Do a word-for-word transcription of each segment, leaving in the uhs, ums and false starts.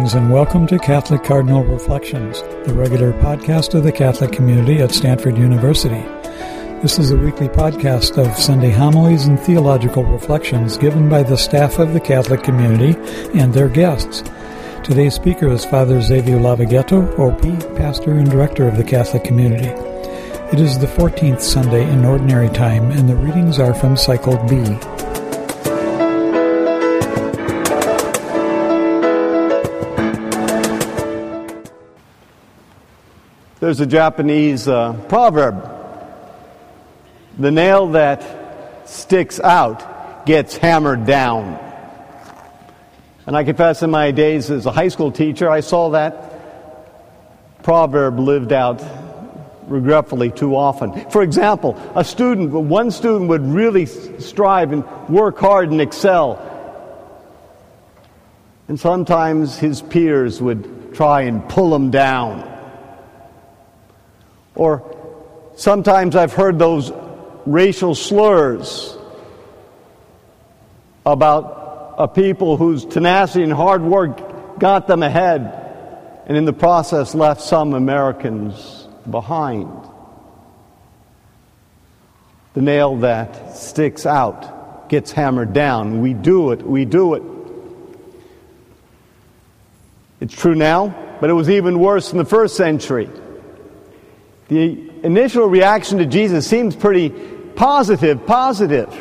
Greetings and welcome to Catholic Cardinal Reflections, the regular podcast of the Catholic community at Stanford University. This is a weekly podcast of Sunday homilies and theological reflections given by the staff of the Catholic community and their guests. Today's speaker is Father Xavier Lavaghetto, O P, pastor and director of the Catholic community. It is the fourteenth Sunday in Ordinary Time, and the readings are from Cycle B. There's a Japanese uh, proverb. The nail that sticks out gets hammered down. And I confess in my days as a high school teacher, I saw that proverb lived out regretfully too often. For example, a student, one student would really strive and work hard and excel. And sometimes his peers would try and pull him down. Or sometimes I've heard those racial slurs about a people whose tenacity and hard work got them ahead, and in the process left some Americans behind. The nail that sticks out gets hammered down. We do it, we do it. It's true now, but it was even worse in the first century. The initial reaction to Jesus seems pretty positive, positive.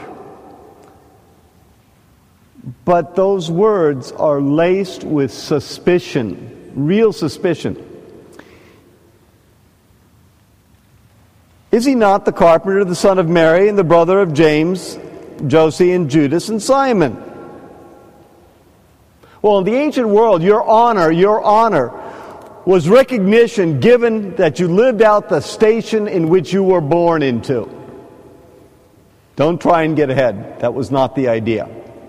But those words are laced with suspicion, real suspicion. Is he not the carpenter, the son of Mary, and the brother of James, Joseph, and Judas, and Simon? Well, in the ancient world, your honor, your honor was recognition given that you lived out the station in which you were born into. Don't try and get ahead. That was not the idea.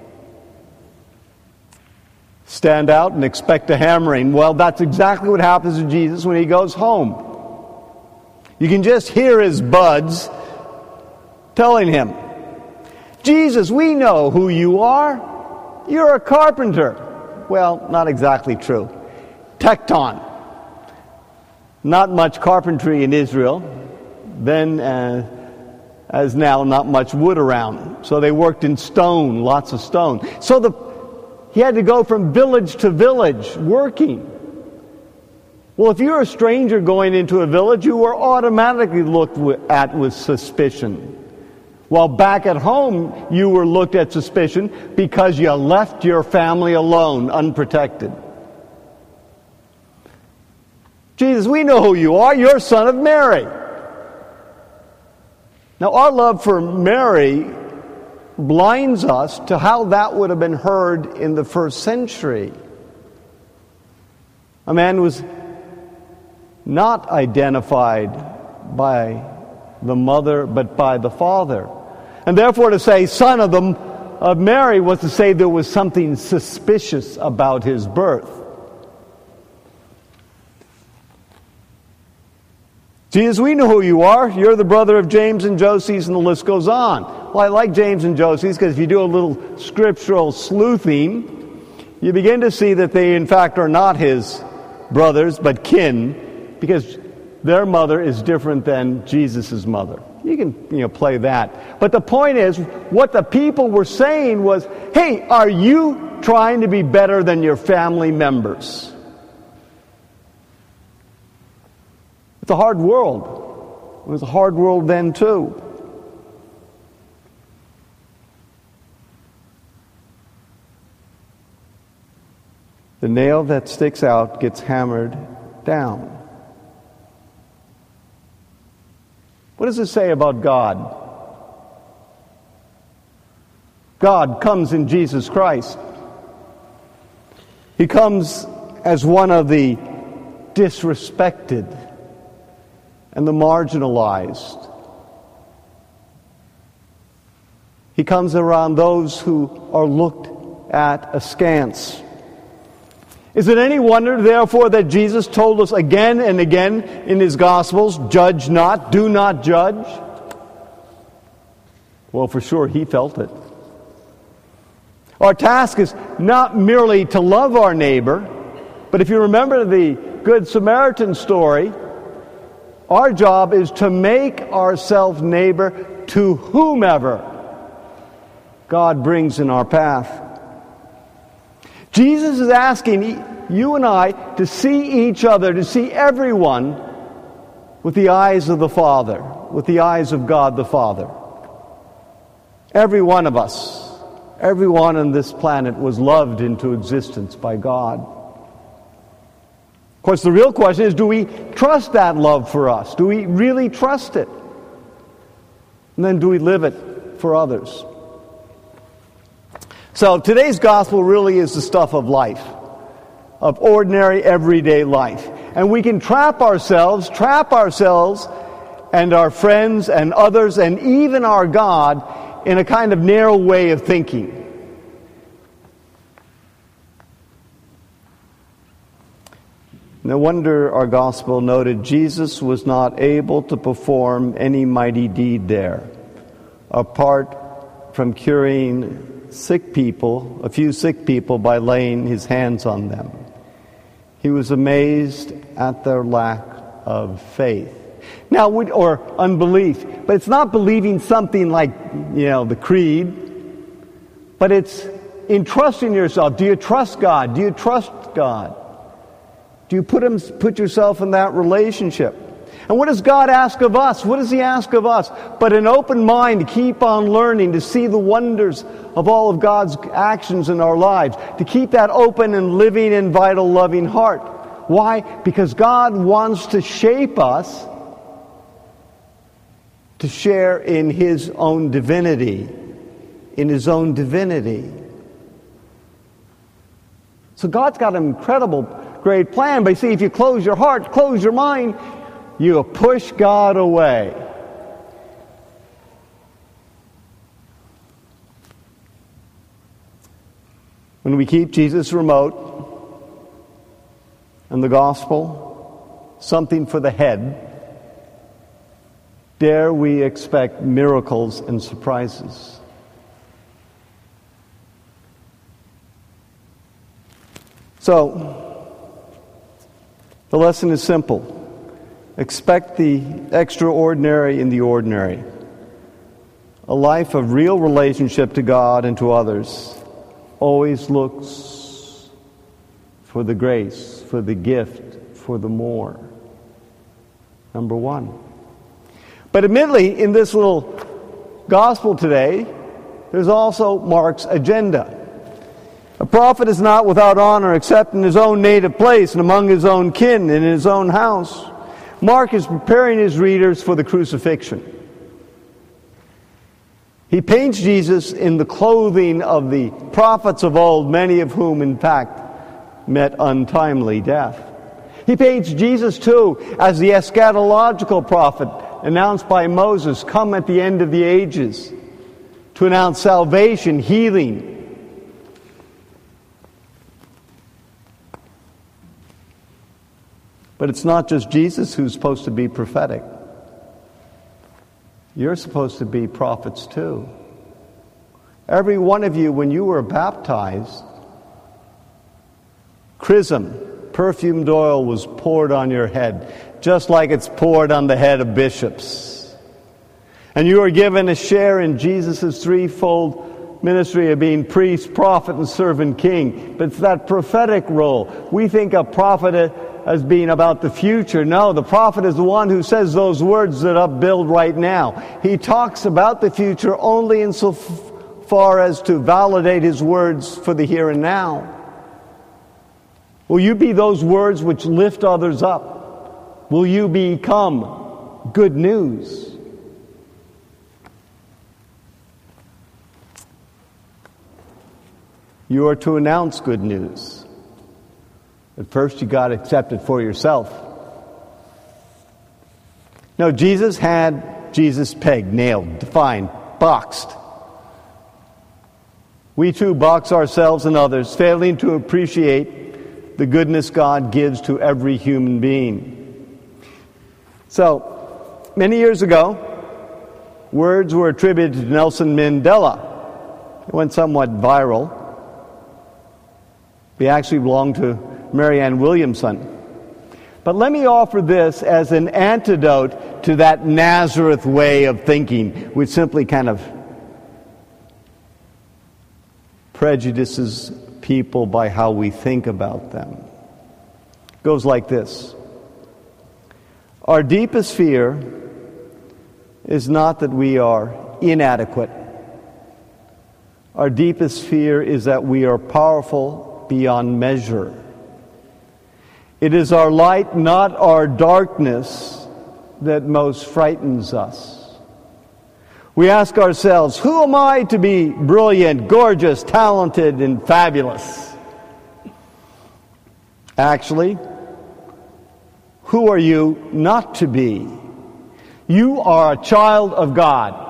Stand out and expect a hammering. Well, that's exactly what happens to Jesus when he goes home. You can just hear his buds telling him, Jesus, we know who you are. You're a carpenter. Well, not exactly true. Tekton. Not much carpentry in Israel. Then, uh, as now, not much wood around. So they worked in stone, lots of stone. So the he had to go from village to village working. Well, if you're a stranger going into a village, you were automatically looked at with suspicion. While back at home, you were looked at suspicion because you left your family alone, unprotected. Jesus, we know who you are. You're son of Mary. Now, our love for Mary blinds us to how that would have been heard in the first century. A man was not identified by the mother, but by the father. And therefore to say son of, the, of Mary was to say there was something suspicious about his birth. Jesus, we know who you are. You're the brother of James and Joseph, and the list goes on. Well, I like James and Joseph because if you do a little scriptural sleuthing, you begin to see that they in fact are not his brothers, but kin, because their mother is different than Jesus' mother. You can, you know, play that. But the point is, what the people were saying was, hey, are you trying to be better than your family members? It's a hard world. It was a hard world then too. The nail that sticks out gets hammered down. What does it say about God? God comes in Jesus Christ. He comes as one of the disrespected and the marginalized. He comes around those who are looked at askance. Is it any wonder, therefore, that Jesus told us again and again in his Gospels, judge not, do not judge? Well, for sure, he felt it. Our task is not merely to love our neighbor, But if you remember the Good Samaritan story, our job is to make ourselves neighbor to whomever God brings in our path. Jesus is asking you and I to see each other, to see everyone with the eyes of the Father, with the eyes of God the Father. Every one of us, everyone on this planet was loved into existence by God. Of course, the real question is, do we trust that love for us? Do we really trust it? And then do we live it for others? So today's gospel really is the stuff of life, of ordinary, everyday life. And we can trap ourselves, trap ourselves and our friends and others and even our God in a kind of narrow way of thinking. No wonder our gospel noted Jesus was not able to perform any mighty deed there, apart from curing sick people, a few sick people, by laying his hands on them. He was amazed at their lack of faith. Now, we, or unbelief. But it's not believing something like, you know, the creed, but it's entrusting yourself. Do you trust God? Do you trust God? Do you put him, put yourself in that relationship? And what does God ask of us? What does he ask of us? But an open mind to keep on learning, to see the wonders of all of God's actions in our lives, to keep that open and living and vital, loving heart. Why? Because God wants to shape us to share in his own divinity, in his own divinity. So God's got an incredible, great plan. But you see, if you close your heart, close your mind, you push God away. When we keep Jesus remote and the gospel something for the head, dare we expect miracles and surprises. So, the lesson is simple. Expect the extraordinary in the ordinary. A life of real relationship to God and to others always looks for the grace, for the gift, for the more. Number one. But admittedly, in this little gospel today, there's also Mark's agenda. A prophet is not without honor except in his own native place and among his own kin and in his own house. Mark is preparing his readers for the crucifixion. He paints Jesus in the clothing of the prophets of old, many of whom, in fact, met untimely death. He paints Jesus, too, as the eschatological prophet announced by Moses, come at the end of the ages to announce salvation, healing. But it's not just Jesus who's supposed to be prophetic. You're supposed to be prophets too. Every one of you, when you were baptized, chrism, perfumed oil, was poured on your head, just like it's poured on the head of bishops. And you are given a share in Jesus' threefold ministry of being priest, prophet, and servant king. But it's that prophetic role. We think a prophet as being about the future. No, the prophet is the one who says those words that upbuild right now. He talks about the future only insofar as to validate his words for the here and now. Will you be those words which lift others up? Will you become good news? You are to announce good news. But first you got to accept it for yourself. No, Jesus had Jesus pegged, nailed, defined, boxed. We too box ourselves and others, failing to appreciate the goodness God gives to every human being. So, many years ago, words were attributed to Nelson Mandela. It went somewhat viral. They actually belonged to Marianne Williamson. But let me offer this as an antidote to that Nazareth way of thinking, which simply kind of prejudices people by how we think about them. It goes like this. Our deepest fear is not that we are inadequate. Our deepest fear is that we are powerful beyond measure. It is our light, not our darkness, that most frightens us. We ask ourselves, who am I to be brilliant, gorgeous, talented, and fabulous? Actually, who are you not to be? You are a child of God.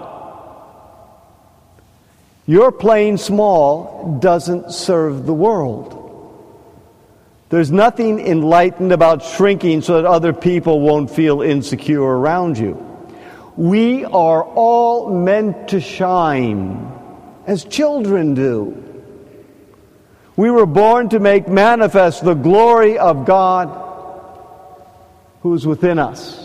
Your playing small doesn't serve the world. There's nothing enlightened about shrinking so that other people won't feel insecure around you. We are all meant to shine, as children do. We were born to make manifest the glory of God who is within us.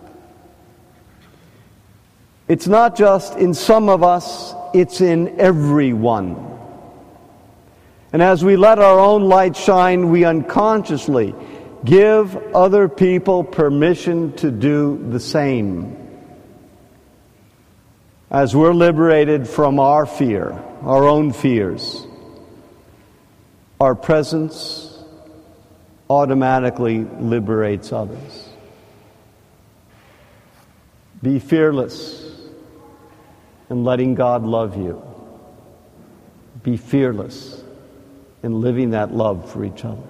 It's not just in some of us, it's in everyone. And as we let our own light shine, we unconsciously give other people permission to do the same. As we're liberated from our fear, our own fears, our presence automatically liberates others. Be fearless in letting God love you. Be fearless in living that love for each other.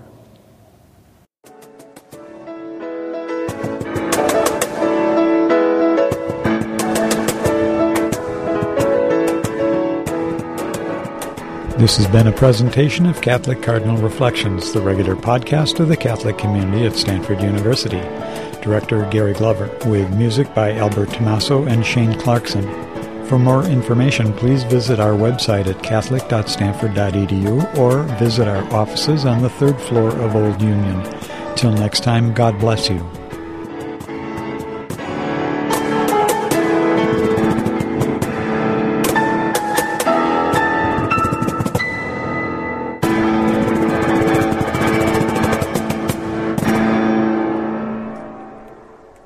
This has been a presentation of Catholic Cardinal Reflections, the regular podcast of the Catholic community at Stanford University. Director Gary Glover, with music by Albert Tommaso and Shane Clarkson. For more information, please visit our website at catholic dot stanford dot e d u or visit our offices on the third floor of Old Union. Till next time, God bless you.